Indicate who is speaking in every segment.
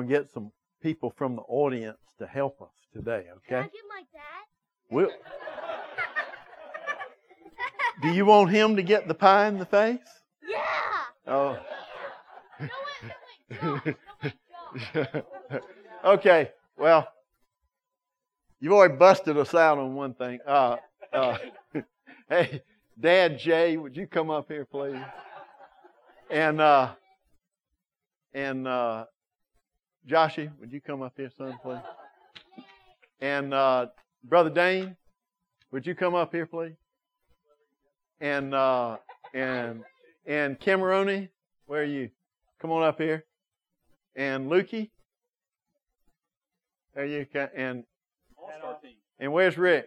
Speaker 1: get some people from the audience to help us today, okay?
Speaker 2: Can I get my dad?
Speaker 1: We'll, do you want him to get the pie in the face?
Speaker 2: Yeah!
Speaker 1: Oh.
Speaker 2: No, wait.
Speaker 1: Okay, well, you've already busted us out on one thing. Hey, Dad Jay, would you come up here, please? And Joshy, would you come up here, son, please? And Brother Dane, would you come up here, please? And Cameroni, where are you? Come on up here. And Lukey, there you go. And where's Rick?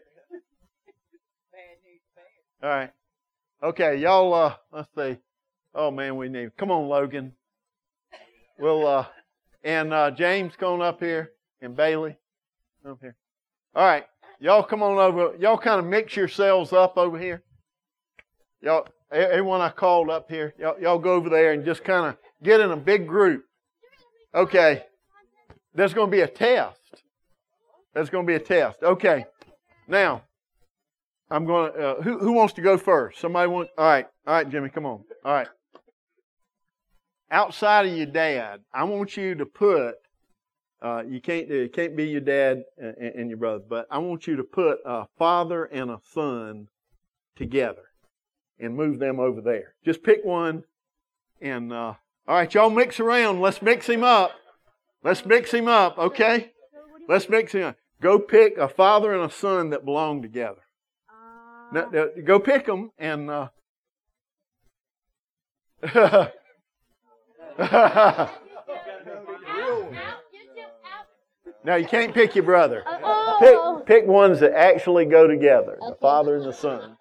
Speaker 1: All right. Okay, y'all. Let's see. Oh man, we need. Come on, Logan. We'll and James, come on up here, and Bailey, up here. All right, y'all, come on over. Y'all kind of mix yourselves up over here. Y'all, everyone I called up here, y'all go over there and just kind of get in a big group. Okay. There's going to be a test. There's going to be a test. Okay. Now, I'm going to, who wants to go first? Somebody want? All right, Jimmy, come on. All right. Outside of your dad, I want you to put, it can't be your dad and your brother, but I want you to put a father and a son together and move them over there. Just pick one and, all right, y'all mix around. Let's mix him up. Let's mix him up, okay? Let's mix him up. Go pick a father and a son that belong together. Now, go pick them and... No, you can't pick your brother. Pick ones that actually go together. The father and the son.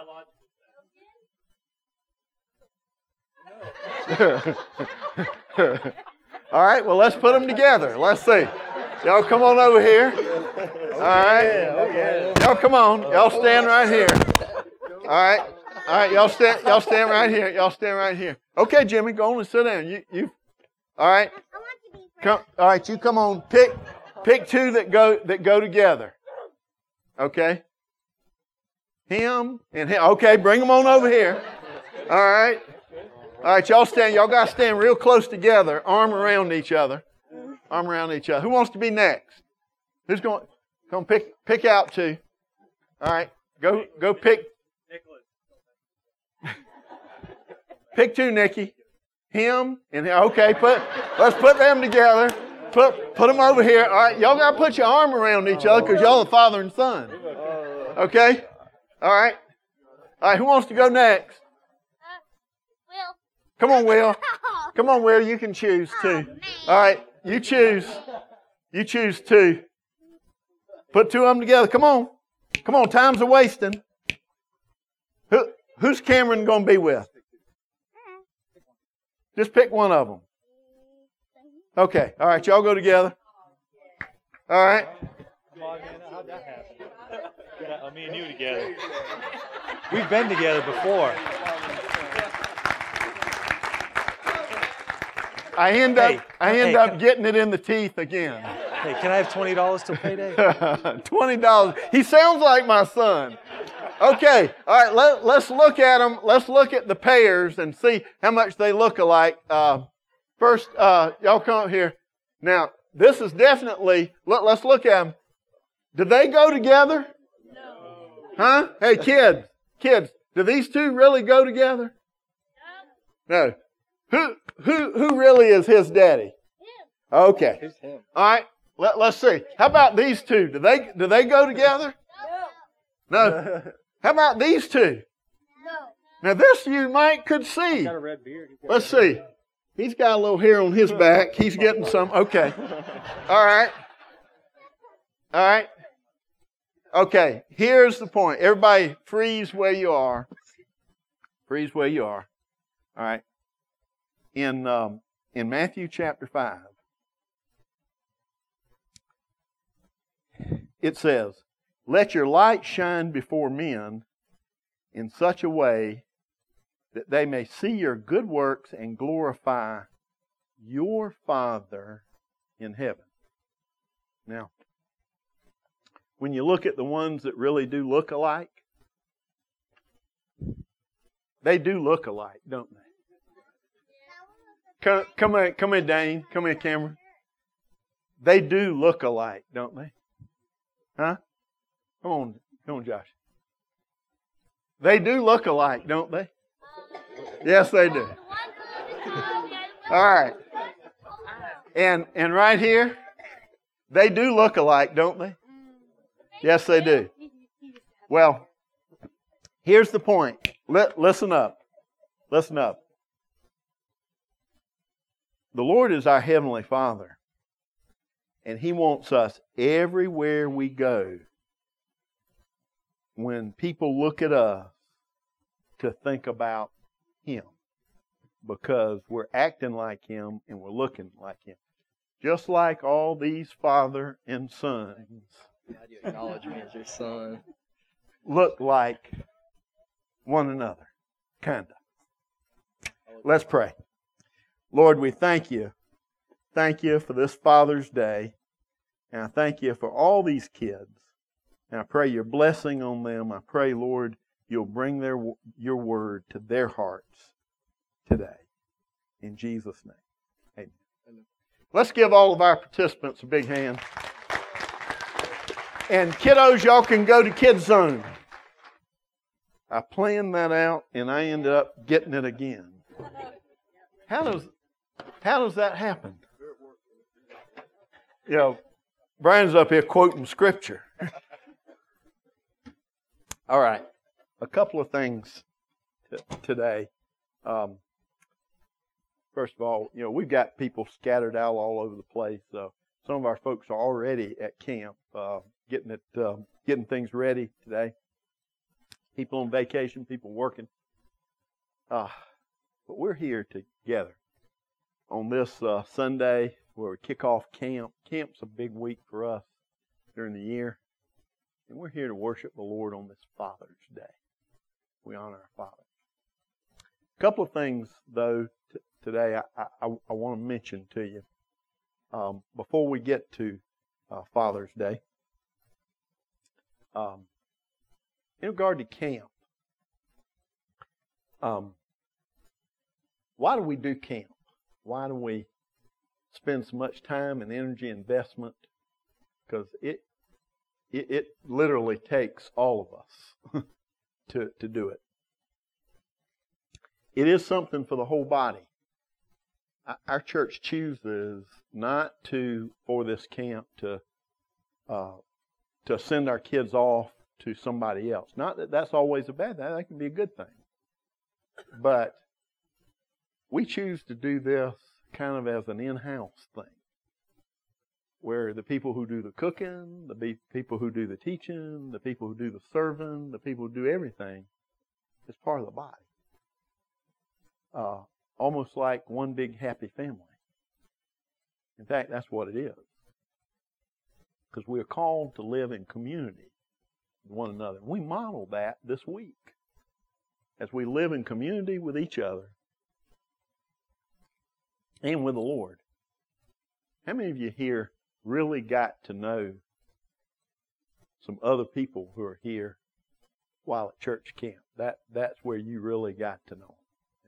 Speaker 1: All right, well, let's put them together. Let's see. Y'all come on over here. All right. Y'all come on. Y'all stand right here. All right. Y'all stand right here. Y'all stand right here. Okay, Jimmy, go on and sit down. You. All right. Come. All right, you come on. Pick two that go together. Okay. Him and him. Okay, bring them on over here. All right. All right, y'all stand. Y'all got to stand real close together, arm around each other. Arm around each other. Who wants to be next? Who's going? Come pick out two. All right, go pick. Pick two, Nikki. Him and him. Okay, let's put them together. Put them over here. All right, y'all got to put your arm around each other because y'all the father and son. Okay. All right. All right. Who wants to go next?
Speaker 2: Will.
Speaker 1: Come on, Will. Come on, Will. You can choose two. All right. You choose. You choose two. Put two of them together. Come on. Come on. Time's a wasting. Who's Cameron going to be with? Just pick one of them. Okay. All right. Y'all go together. All right.
Speaker 3: How'd that happen? Me and you together. We've been together before.
Speaker 1: I end up getting it in the teeth again.
Speaker 3: Hey, can I have $20 till payday?
Speaker 1: $20. He sounds like my son. Okay. All right. Let's look at them. Let's look at the pairs and see how much they look alike. First, y'all come up here. Now, this is definitely. Let's look at them. Do they go together?
Speaker 2: No.
Speaker 1: Huh? Hey, kids. Do these two really go together? No. Who really is his daddy?
Speaker 2: Him.
Speaker 1: Okay.
Speaker 3: Who's him?
Speaker 1: All right. Let's see. How about these two? Do they go together? No. How about these two?
Speaker 2: No.
Speaker 1: Now this you could see.
Speaker 3: Got a red beard.
Speaker 1: Let's see. He's got a little hair on his back. He's getting some. Okay. All right. All right. Okay. Here's the point. Everybody freeze where you are. Freeze where you are. All right. In Matthew chapter 5, it says, "Let your light shine before men in such a way that they may see your good works and glorify your Father in heaven. Now, when you look at the ones that really do look alike, they do look alike, don't they? Come here, Dane. Come here, Cameron. They do look alike, don't they? Huh? Come on, Josh. They do look alike, don't they? Yes, they do. All right. And right here, they do look alike, don't they? Yes, they do. Well, here's the point. Listen up. Listen up. The Lord is our Heavenly Father, and He wants us everywhere we go, when people look at us, to think about Him, because we're acting like Him and we're looking like Him. Just like all these father and sons
Speaker 4: God, you acknowledge me as your son.
Speaker 1: look like one another, kind of. Let's pray. Lord, we thank you. Thank you for this Father's Day. And I thank you for all these kids. And I pray your blessing on them. I pray, Lord, you'll bring your word to their hearts today. In Jesus' name, amen. Let's give all of our participants a big hand. And kiddos, y'all can go to Kids Zone. I planned that out, and I ended up getting it again. How does that happen? You know, Brian's up here quoting scripture. All right, a couple of things today. First of all, you know, we've got people scattered out all over the place. Some of our folks are already at camp, getting things ready today. People on vacation, people working. But we're here together on this Sunday where we kick off camp. Camp's a big week for us during the year. And we're here to worship the Lord on this Father's Day. We honor our Father. A couple of things, though, today I want to mention to you before we get to Father's Day. In regard to camp, why do we do camp? Why do we spend so much time and energy investment? Because it literally takes all of us to do it. It is something for the whole body. Our church chooses not for this camp to send our kids off to somebody else. Not that that's always a bad thing. That can be a good thing. But we choose to do this kind of as an in-house thing, where the people who do the cooking, the people who do the teaching, the people who do the serving, the people who do everything is part of the body. Almost like one big happy family. In fact, that's what it is. Because we are called to live in community with one another. We model that this week as we live in community with each other and with the Lord. How many of you here really got to know some other people who are here while at church camp? That's where you really got to know them.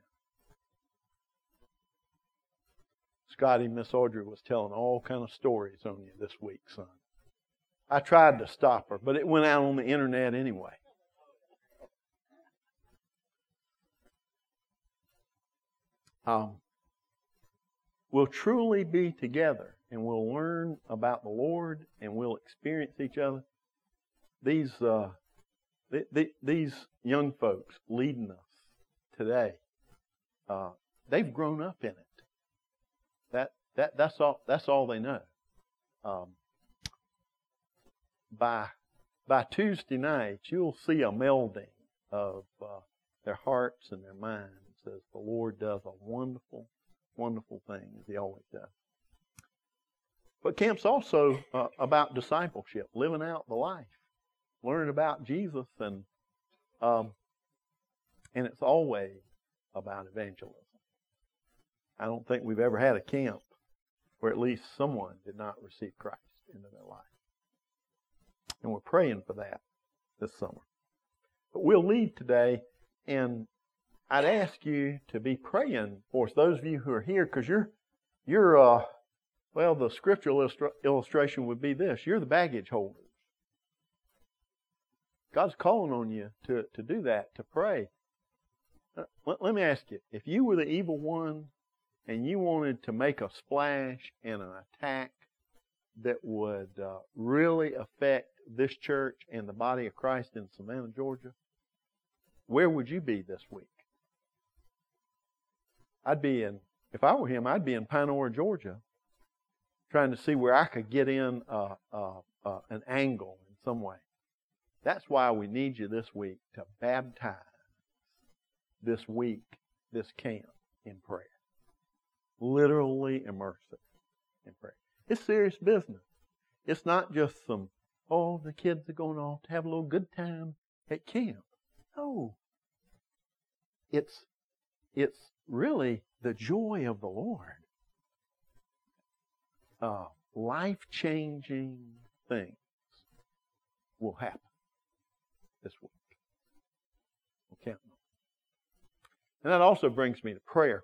Speaker 1: Scotty, Miss Audrey was telling all kind of stories on you this week, son. I tried to stop her, but it went out on the internet anyway. We'll truly be together, and we'll learn about the Lord, and we'll experience each other. These young folks leading us today, they've grown up in it. That's all they know. By Tuesday night, you'll see a melding of their hearts and their minds as the Lord does a wonderful, wonderful thing, as He always does. But camp's also about discipleship, living out the life, learning about Jesus, and it's always about evangelism. I don't think we've ever had a camp where at least someone did not receive Christ into their life. And we're praying for that this summer. But we'll leave today, and I'd ask you to be praying for us, those of you who are here, because well, the scriptural illustration would be this. You're the baggage holders. God's calling on you to do that, to pray. Let me ask you, if you were the evil one and you wanted to make a splash and an attack that would really affect this church and the body of Christ in Savannah, Georgia, where would you be this week? If I were him, I'd be in Pinora, Georgia, trying to see where I could get in an angle in some way. That's why we need you this week to baptize this week, this camp, in prayer. Literally immerse it in prayer. It's serious business. It's not just the kids are going off to have a little good time at camp. No. It's really the joy of the Lord. Life-changing things will happen this week. We'll count on. And that also brings me to prayer.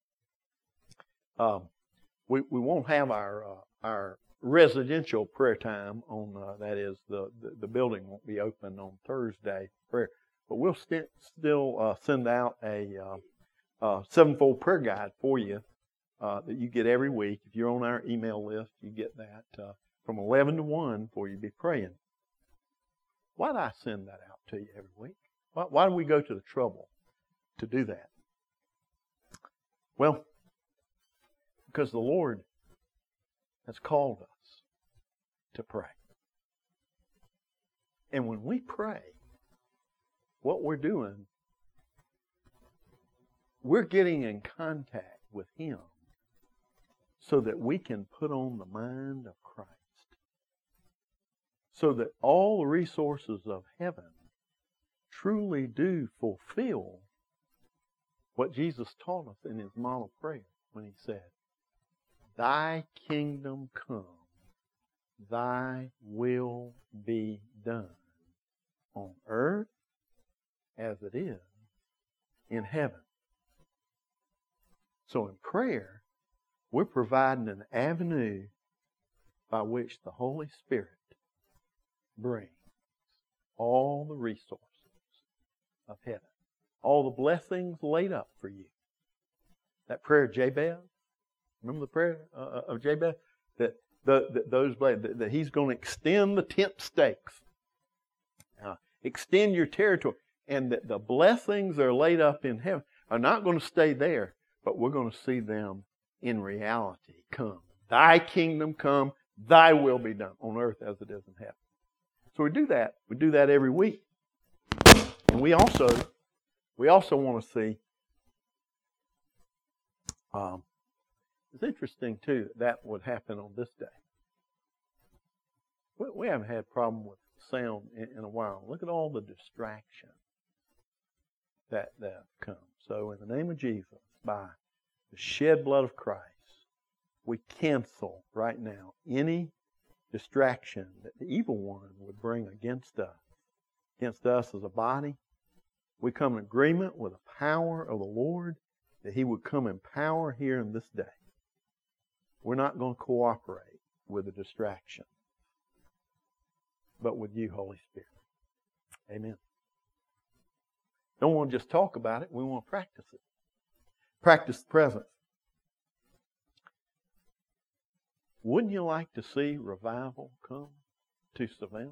Speaker 1: We won't have our residential prayer time on that is the building won't be open on Thursday for prayer, but we'll still send out a sevenfold prayer guide for you that you get every week. If you're on our email list, you get that from 11 to 1 for you to be praying. Why do I send that out to you every week? Why do we go to the trouble to do that? Well, because the Lord has called us to pray. And when we pray, what we're doing, we're getting in contact with Him so that we can put on the mind of Christ. So that all the resources of heaven truly do fulfill what Jesus taught us in His model prayer when He said, "Thy kingdom come, thy will be done on earth as it is in heaven." So in prayer, we're providing an avenue by which the Holy Spirit brings all the resources of heaven, all the blessings laid up for you. That prayer of Jabez, remember the prayer of Jabez? That He's going to extend the tent stakes, extend your territory, and that the blessings that are laid up in heaven are not going to stay there, but we're going to see them in reality come. Thy kingdom come, thy will be done on earth as it is in heaven. So we do that. We do that every week. And we also want to see, it's interesting too that would happen on this day. We haven't had a problem with sound in a while. Look at all the distractions that come. So in the name of Jesus, by the shed blood of Christ, we cancel right now any distraction that the evil one would bring against us as a body. We come in agreement with the power of the Lord that He would come in power here in this day. We're not going to cooperate with the distraction, but with you, Holy Spirit. Amen. Don't want to just talk about it. We want to practice it. Practice the present. Wouldn't you like to see revival come to Savannah?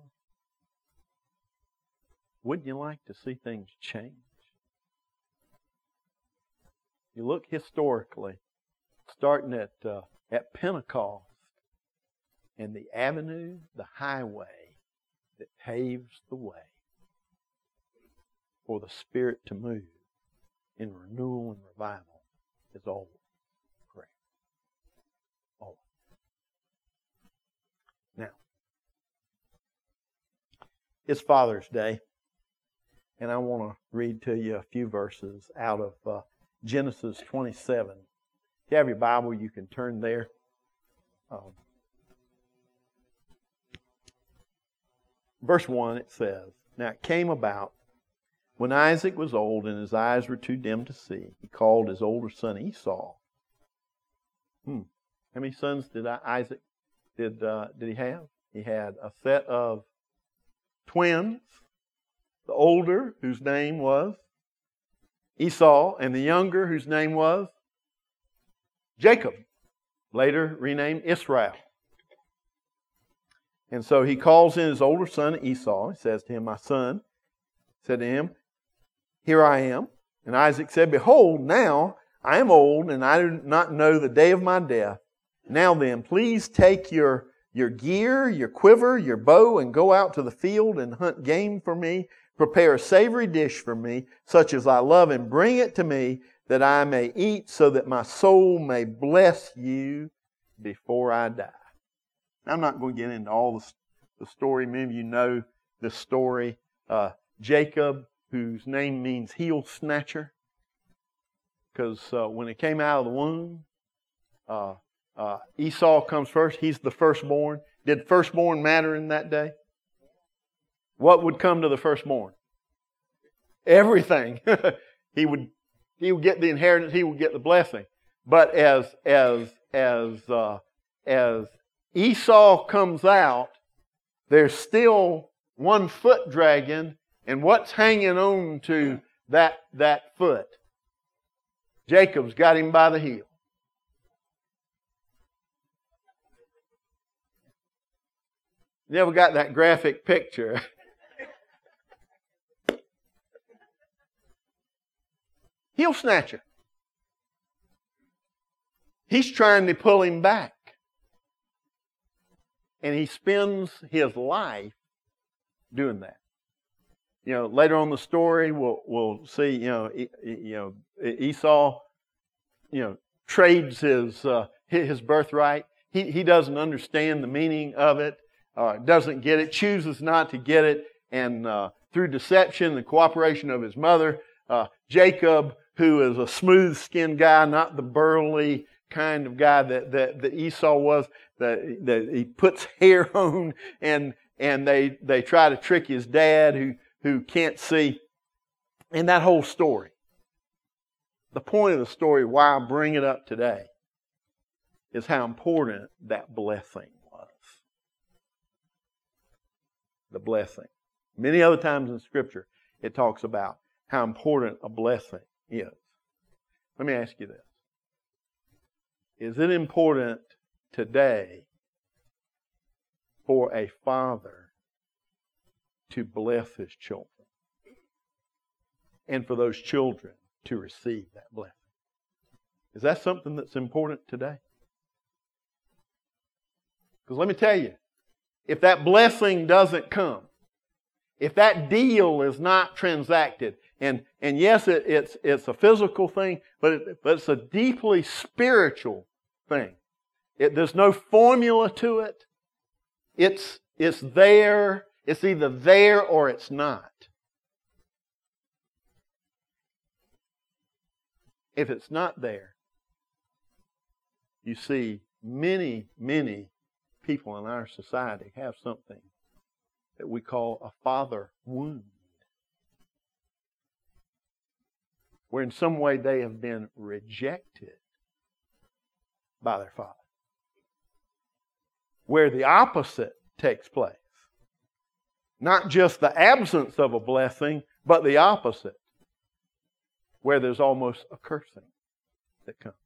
Speaker 1: Wouldn't you like to see things change? You look historically, starting at Pentecost, and the avenue, the highway that paves the way for the Spirit to move in renewal and revival is always prayer. Always. Now, it's Father's Day, and I want to read to you a few verses out of Genesis 27. If you have your Bible, you can turn there. verse 1, it says, "Now it came about, when Isaac was old and his eyes were too dim to see, he called his older son Esau." How many sons did Isaac did he have? He had a set of twins, the older, whose name was Esau, and the younger, whose name was Jacob, later renamed Israel. And so he calls in his older son Esau. He says to him, "My son," said to him, "Here I am." And Isaac said, "Behold, now I am old, and I do not know the day of my death. Now then, please take your gear, your quiver, your bow, and go out to the field and hunt game for me. Prepare a savory dish for me, such as I love, and bring it to me, that I may eat, so that my soul may bless you before I die." I'm not going to get into all the story. Many of you know the story. Jacob, whose name means heel snatcher, because when it came out of the womb, Esau comes first. He's the firstborn. Did firstborn matter in that day? What would come to the firstborn? Everything. He would get the inheritance. He would get the blessing. But as Esau comes out, there's still one foot dragging, and what's hanging on to that foot? Jacob's got him by the heel. You ever got that graphic picture? Heel snatcher. He's trying to pull him back. And he spends his life doing that. Later on in the story, we'll see, Esau, trades his birthright. He doesn't understand the meaning of it, doesn't get it, chooses not to get it, and through deception and the cooperation of his mother, Jacob, who is a smooth-skinned guy, not the burly kind of guy that Esau was, that he puts hair on, and they try to trick his dad who can't see. And that whole story. The point of the story, why I bring it up today, is how important that blessing was. The blessing. Many other times in Scripture, it talks about how important a blessing is. Let me ask you this. Is it important today for a father to bless his children and for those children to receive that blessing? Is that something that's important today? Because let me tell you, if that blessing doesn't come, if that deal is not transacted, and yes, it's a physical thing, but it's a deeply spiritual thing. There's no formula to it. It's there. It's either there or it's not. If it's not there, you see many, many people in our society have something that we call a father wound, where in some way they have been rejected by their father. Where the opposite takes place. Not just the absence of a blessing, but the opposite. Where there's almost a cursing that comes.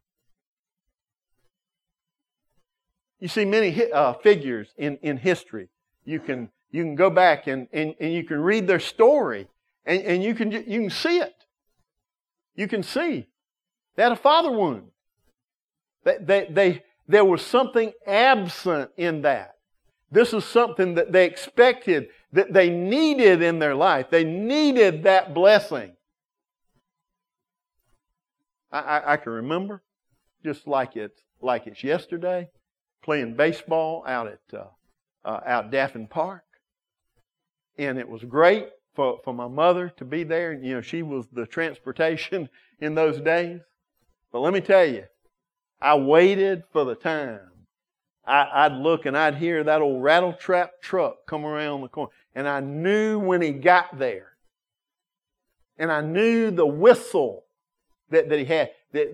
Speaker 1: You see many figures in history. You can go back and you can read their story, and you can see it. You can see they had a father wound. There was something absent in that. This is something that they expected, that they needed in their life. They needed that blessing. I can remember, just like it's yesterday, playing baseball out at Daffin Park, and it was great for my mother to be there. She was the transportation in those days. But let me tell you, I waited for the time I'd look and I'd hear that old rattle-trap truck come around the corner. And I knew when he got there. And I knew the whistle that he had,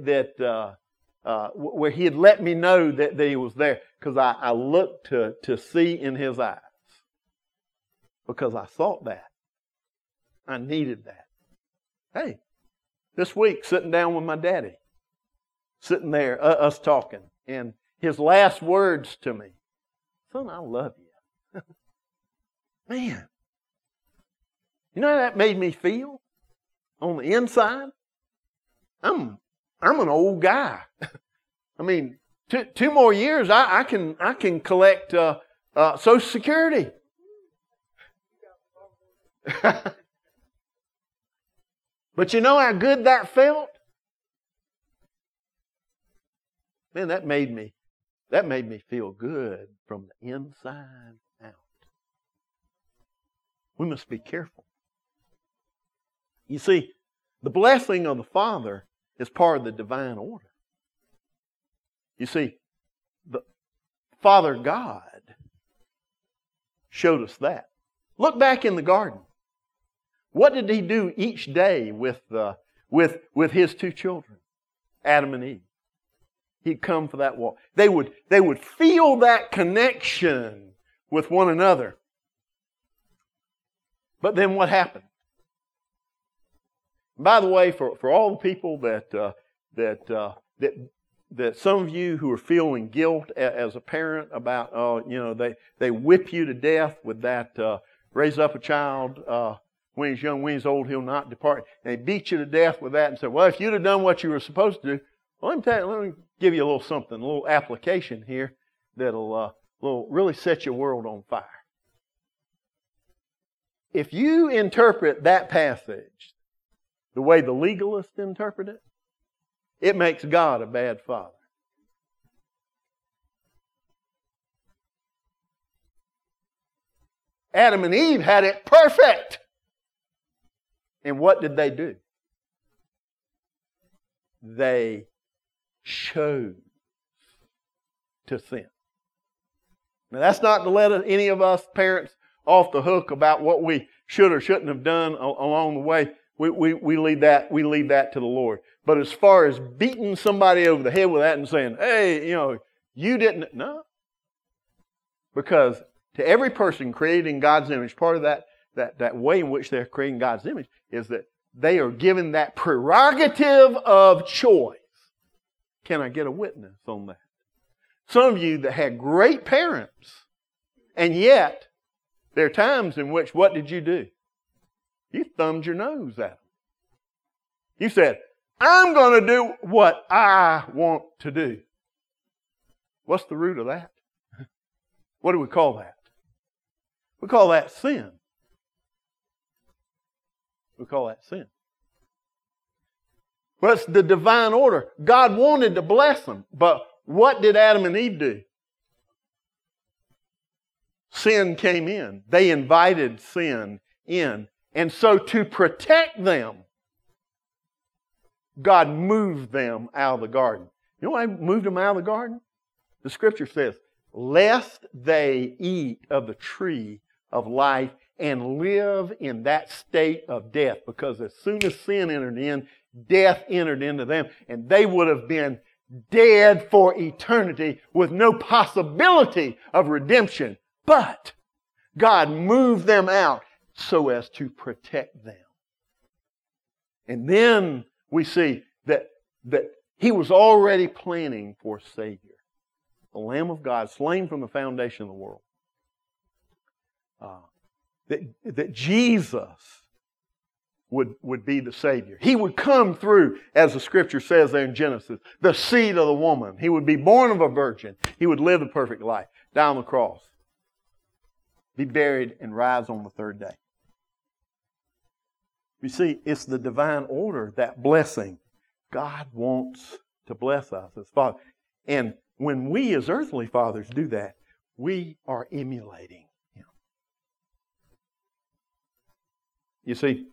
Speaker 1: where he had let me know that he was there. Because I looked to see in his eyes. Because I thought that. I needed that. Hey, this week, sitting down with my daddy. Sitting there, us talking. And his last words to me, son, I love you. Man, you know how that made me feel on the inside? I'm an old guy. I mean, two more years, I can collect Social Security. But you know how good that felt? Man, that made me feel good from the inside out. We must be careful. You see, the blessing of the Father is part of the divine order. You see, the Father God showed us that. Look back in the garden. What did He do each day with His two children, Adam and Eve? He'd come for that walk. They would feel that connection with one another. But then what happened? By the way, for all the people that some of you who are feeling guilt as a parent about, they whip you to death with that, raise up a child when he's young, when he's old, he'll not depart. And they beat you to death with that and say, well, if you'd have done what you were supposed to do, well, let me give you a little something, a little application here that'll really set your world on fire. If you interpret that passage the way the legalists interpret it, it makes God a bad father. Adam and Eve had it perfect. And what did they do? They chose to sin. Now that's not to let any of us parents off the hook about what we should or shouldn't have done along the way. We leave that to the Lord. But as far as beating somebody over the head with that and saying, hey, you didn't, no. Because to every person created in God's image, part of that way in which they're creating God's image is that they are given that prerogative of choice. Can I get a witness on that? Some of you that had great parents, and yet there are times in which, what did you do? You thumbed your nose at them. You said, I'm going to do what I want to do. What's the root of that? What do we call that? We call that sin. We call that sin. Well, it's the divine order. God wanted to bless them, but what did Adam and Eve do? Sin came in. They invited sin in. And so to protect them, God moved them out of the garden. You know why He moved them out of the garden? The Scripture says, lest they eat of the tree of life and live in that state of death. Because as soon as sin entered in, death entered into them, and they would have been dead for eternity with no possibility of redemption. But God moved them out so as to protect them. And then we see that He was already planning for a Savior, the Lamb of God, slain from the foundation of the world. That Jesus would be the Savior. He would come through, as the Scripture says there in Genesis, the seed of the woman. He would be born of a virgin. He would live the perfect life, die on the cross, be buried, and rise on the third day. You see, it's the divine order, that blessing. God wants to bless us as Father. And when we as earthly fathers do that, we are emulating Him. You see,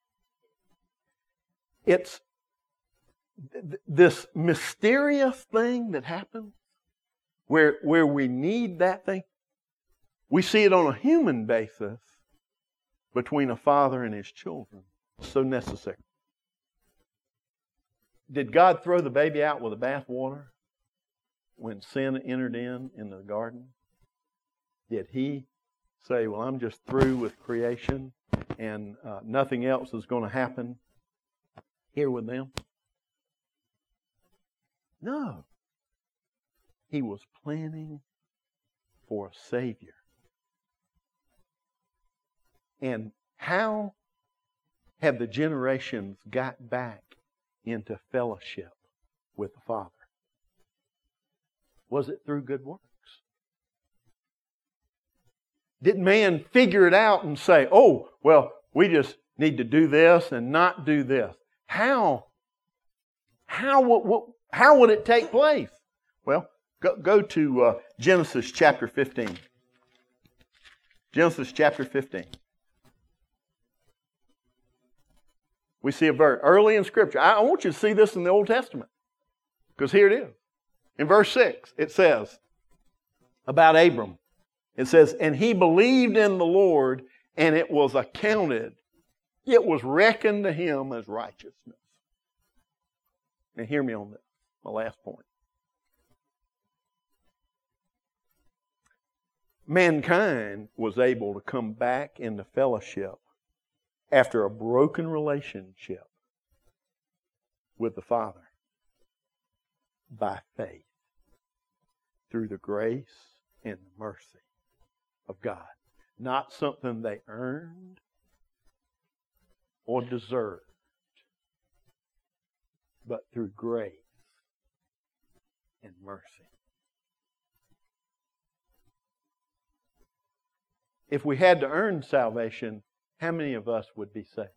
Speaker 1: it's this mysterious thing that happens where we need that thing. We see it on a human basis between a father and his children. So necessary. Did God throw the baby out with the bathwater when sin entered in the garden? Did He say, well, I'm just through with creation and nothing else is going to happen here with them? No. He was planning for a Savior. And how have the generations got back into fellowship with the Father? Was it through good works? Did man figure it out and say, oh, well, we just need to do this and not do this? How would it take place? Well, go to Genesis chapter 15. Genesis chapter 15. We see a verse early in Scripture. I want you to see this in the Old Testament, because here it is. In verse 6, it says about Abram, it says, and he believed in the Lord, and it was accounted, it was reckoned to him as righteousness. Now hear me on this, my last point. Mankind was able to come back into fellowship after a broken relationship with the Father by faith through the grace and the mercy of God. Not something they earned or deserved, but through grace and mercy. If we had to earn salvation, how many of us would be saved?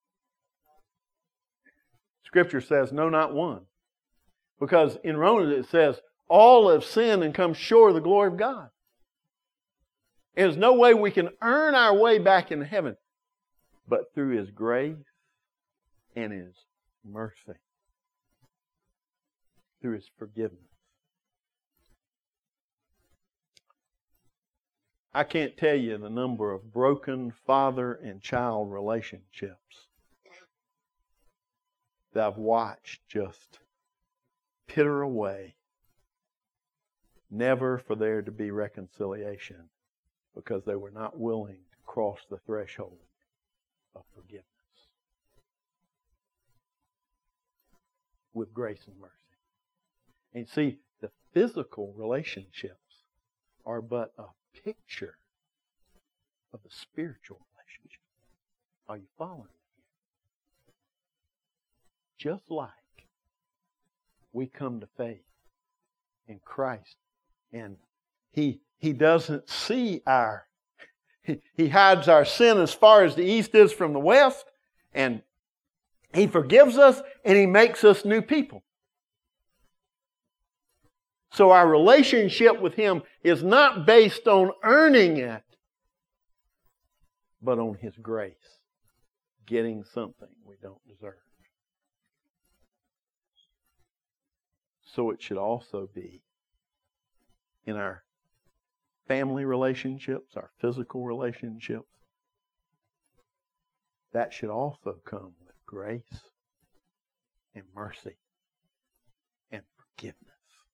Speaker 1: Scripture says, no, not one. Because in Romans it says, all have sinned and come short of the glory of God. There's no way we can earn our way back into heaven, but through His grace and His mercy. Through His forgiveness. I can't tell you the number of broken father and child relationships that I've watched just pitter away, never for there to be reconciliation, because they were not willing to cross the threshold of forgiveness with grace and mercy. And see, the physical relationships are but a picture of the spiritual relationship. Are you following me? Just like we come to faith in Christ, and He doesn't see He hides our sin as far as the east is from the west, and He forgives us, and He makes us new people. So our relationship with Him is not based on earning it, but on His grace, getting something we don't deserve. So it should also be in our family relationships, our physical relationships. That should also come with grace and mercy and forgiveness.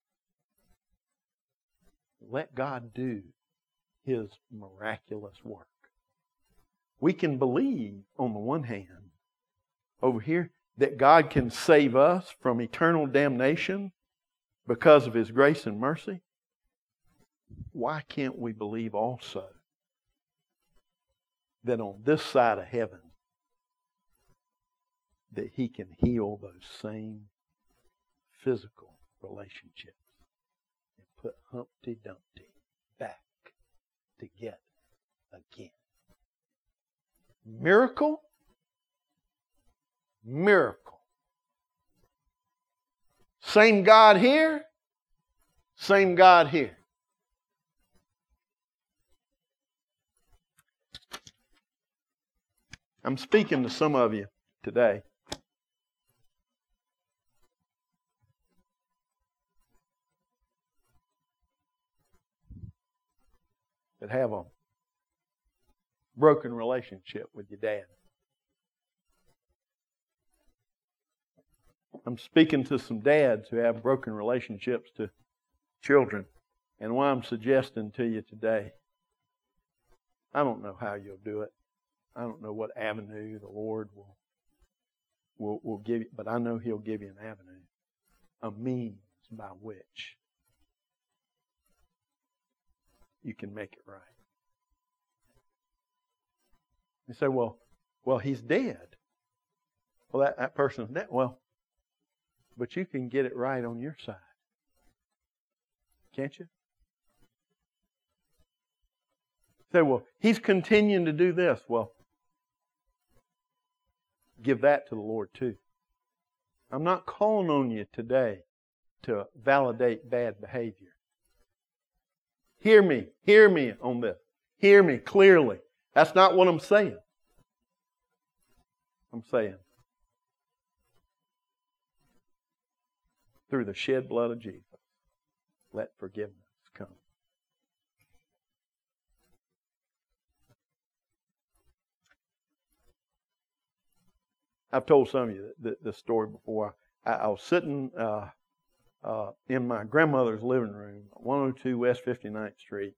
Speaker 1: Let God do His miraculous work. We can believe, on the one hand, over here, that God can save us from eternal damnation because of His grace and mercy. Why can't we believe also that on this side of heaven that He can heal those same physical relationships and put Humpty Dumpty back together again? Miracle? Miracle. Same God here, same God here. I'm speaking to some of you today. that have a broken relationship with your dad. I'm speaking to some dads who have broken relationships to children. And what I'm suggesting to you today, I don't know how you'll do it. I don't know what avenue the Lord will give you, but I know He'll give you an avenue, a means by which you can make it right. You say, well, he's dead. Well, that person's dead. Well, but you can get it right on your side. Can't you? Say, well, he's continuing to do this. Well, give that to the Lord too. I'm not calling on you today to validate bad behavior. Hear me on this. Hear me clearly. That's not what I'm saying. I'm saying, through the shed blood of Jesus, let forgiveness come. I've told some of you this story before. I was sitting in my grandmother's living room, 102 West 59th Street.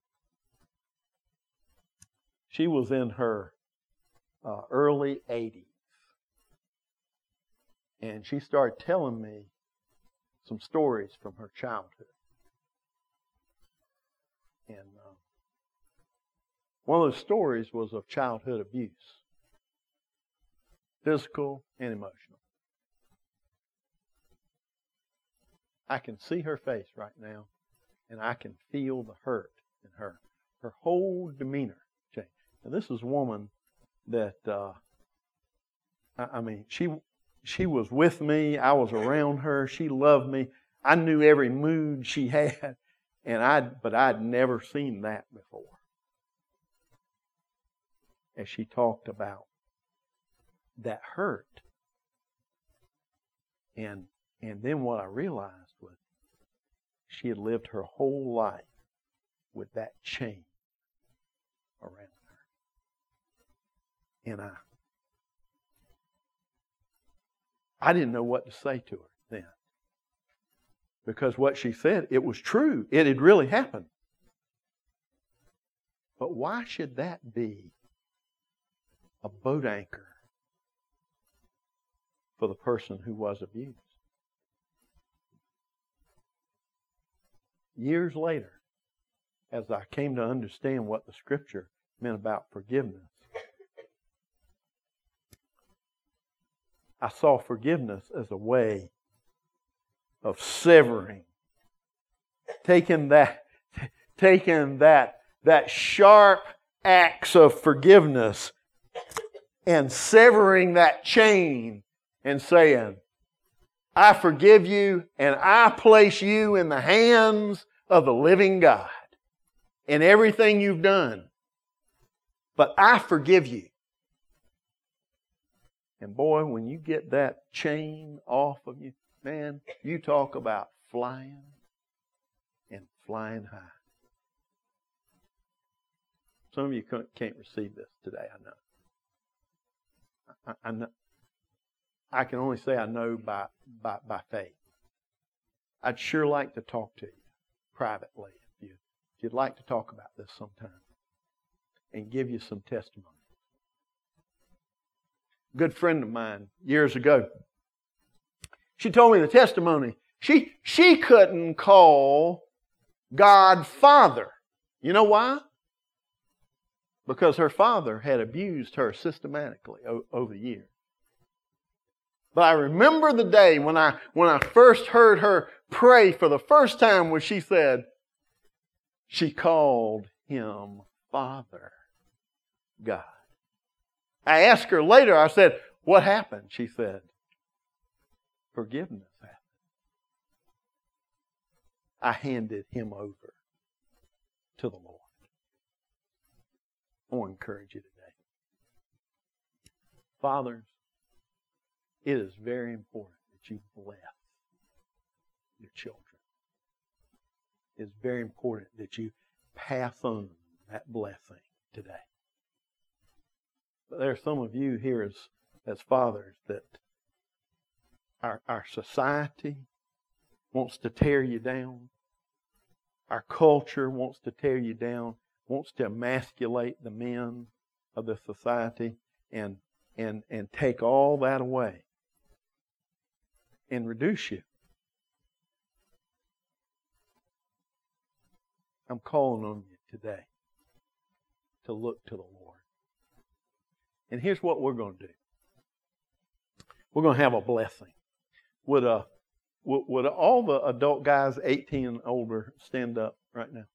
Speaker 1: She was in her early 80s. And she started telling me some stories from her childhood. And one of those stories was of childhood abuse. Physical and emotional. I can see her face right now, and I can feel the hurt in her. Her whole demeanor changed. Now, this is a woman that, she was with me. I was around her. She loved me. I knew every mood she had, but I'd never seen that before. As she talked about that hurt. And then what I realized was she had lived her whole life with that chain around her. And I didn't know what to say to her then. Because what she said, it was true. It had really happened. But why should that be a boat anchor for the person who was abused? Years later, as I came to understand what the Scripture meant about forgiveness, I saw forgiveness as a way of severing, taking that sharp axe of forgiveness and severing that chain and saying, I forgive you and I place you in the hands of the living God in everything you've done. But I forgive you. And boy, when you get that chain off of you, man, you talk about flying and flying high. Some of you can't receive this today, I know. I can only say I know by faith. I'd sure like to talk to you privately if you'd like to talk about this sometime and give you some testimony. A good friend of mine years ago, she told me the testimony. She couldn't call God Father. You know why? Because her father had abused her systematically over the years. But I remember the day when I first heard her pray for the first time, when she said, she called him Father God. I asked her later, I said, what happened? She said, forgiveness happened. I handed him over to the Lord. I want to encourage you today. Fathers, it is very important that you bless your children. It's very important that you pass on that blessing today. But there are some of you here as fathers that our society wants to tear you down. Our culture wants to tear you down, wants to emasculate the men of the society and take all that away and reduce you. I'm calling on you today to look to the Lord. And here's what we're going to do. We're going to have a blessing. Would all the adult guys 18 and older stand up right now?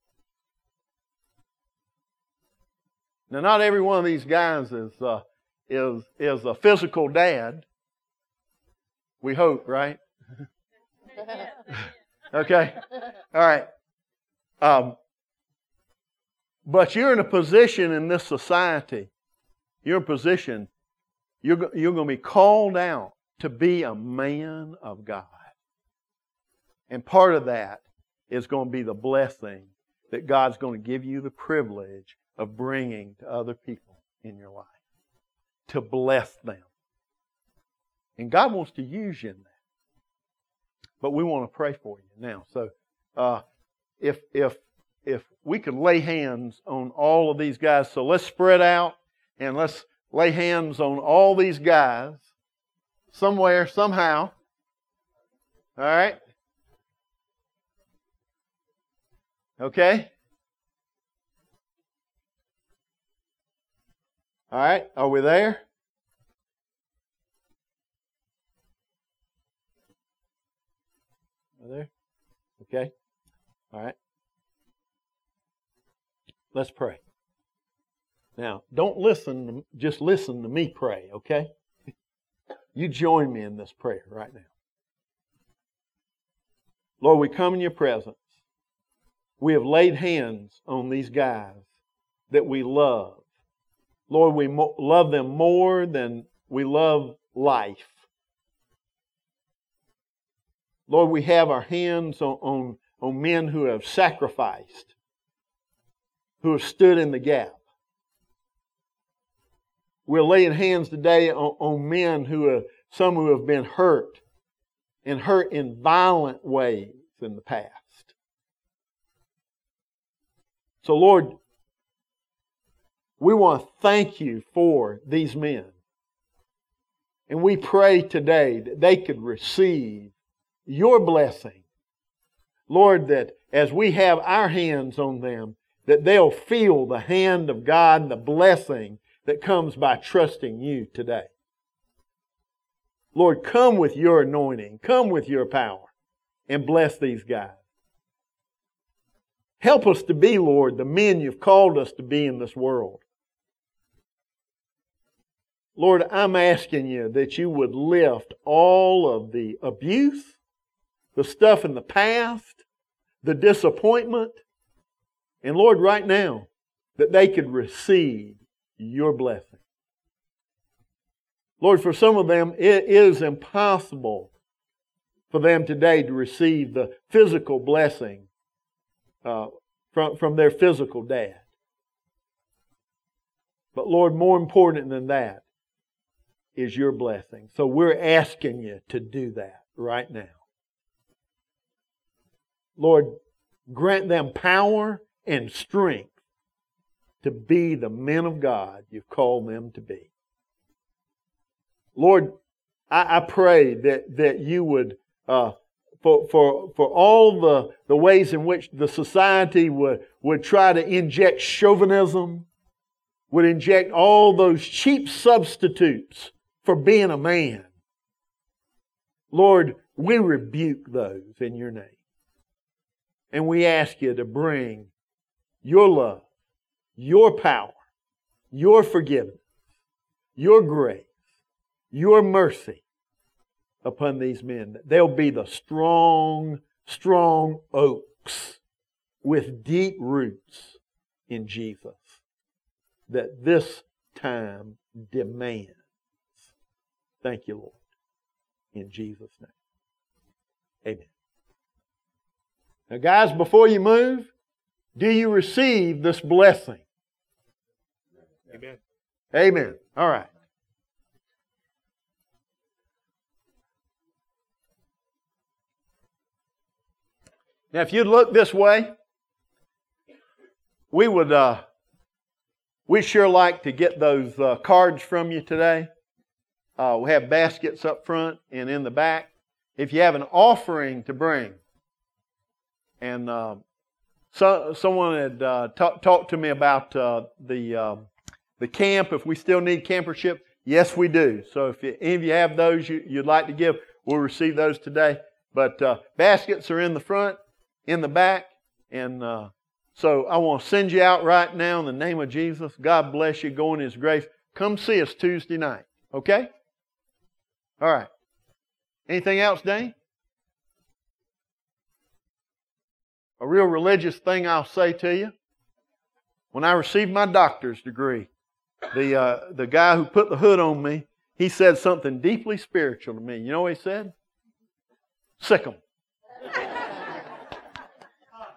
Speaker 1: Now, not every one of these guys is a physical dad. We hope, right? Okay. All right. But you're in a position in this society. You're in a position. You're going to be called out to be a man of God. And part of that is going to be the blessing that God's going to give you the privilege of bringing to other people in your life. To bless them. And God wants to use you in that. But we want to pray for you now. So if we could lay hands on all of these guys. So let's spread out and let's lay hands on all these guys. Somewhere, somehow. All right? Okay? All right, are we there? Are there? Okay. All right. Let's pray. Now, don't just listen to me pray, okay? You join me in this prayer right now. Lord, we come in your presence. We have laid hands on these guys that we love. Lord, we love them more than we love life. Lord, we have our hands on men who have sacrificed, who have stood in the gap. We're laying hands today on men some who have been hurt, and hurt in violent ways in the past. So Lord, we want to thank you for these men. And we pray today that they could receive your blessing. Lord, that as we have our hands on them, that they'll feel the hand of God and the blessing that comes by trusting you today. Lord, come with your anointing. Come with your power and bless these guys. Help us to be, Lord, the men you've called us to be in this world. Lord, I'm asking you that you would lift all of the abuse, the stuff in the past, the disappointment, and Lord, right now, that they could receive your blessing. Lord, for some of them, it is impossible for them today to receive the physical blessing from their physical dad. But Lord, more important than that is your blessing. So we're asking you to do that right now. Lord, grant them power and strength to be the men of God you've called them to be. Lord, I pray that you would, for all the ways in which the society would try to inject chauvinism, would inject all those cheap substitutes for being a man. Lord, we rebuke those in your name. And we ask you to bring your love, your power, your forgiveness, your grace, your mercy upon these men. That they'll be the strong, strong oaks with deep roots in Jesus that this time demands. Thank you, Lord. In Jesus' name. Amen. Now, guys, before you move, do you receive this blessing?
Speaker 3: Amen.
Speaker 1: Amen. All right. Now, if you'd look this way, we'd sure like to get those cards from you today. We have baskets up front and in the back. If you have an offering to bring, and someone had talked to me about the camp, if we still need campership. Yes, we do. So if any of you have those you'd like to give, we'll receive those today. But baskets are in the front, in the back, and so I want to send you out right now in the name of Jesus. God bless you. Go in His grace. Come see us Tuesday night. Okay? All right. Anything else, Dane? A real religious thing I'll say to you. When I received my doctor's degree, the guy who put the hood on me, he said something deeply spiritual to me. You know what he said? Sick 'em.